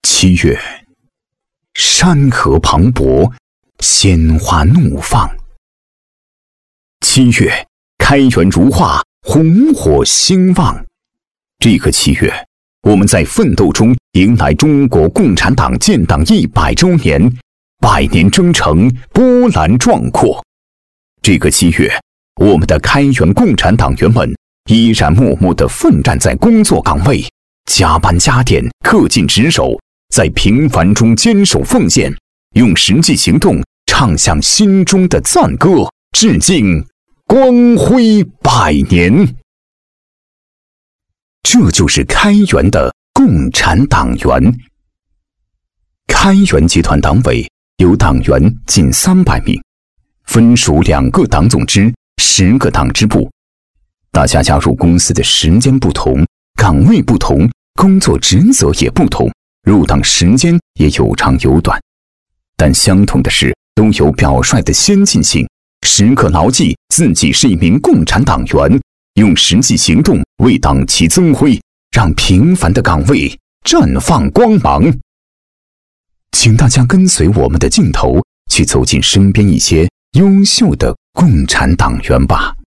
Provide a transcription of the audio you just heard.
7月，山河磅礴，鲜花怒放。7月，开元如画，红火兴旺。这个7月，我们在奋斗中迎来中国共产党建党100周年，100年征程波澜壮阔。这个7月，我们的开元共产党员们依然默默地奋战在工作岗位，加班加点，恪尽职守，在平凡中坚守奉献，用实际行动唱响心中的赞歌，致敬光辉100年。这就是开元的共产党员。开元集团党委有党员近300名，分属2个党总支、10个党支部。大家加入公司的时间不同，岗位不同，工作职责也不同，入党时间也有长有短，但相同的是，都有表率的先进性，时刻牢记自己是一名共产党员，用实际行动为党旗增辉，让平凡的岗位绽放光芒。请大家跟随我们的镜头，去走进身边一些优秀的共产党员吧。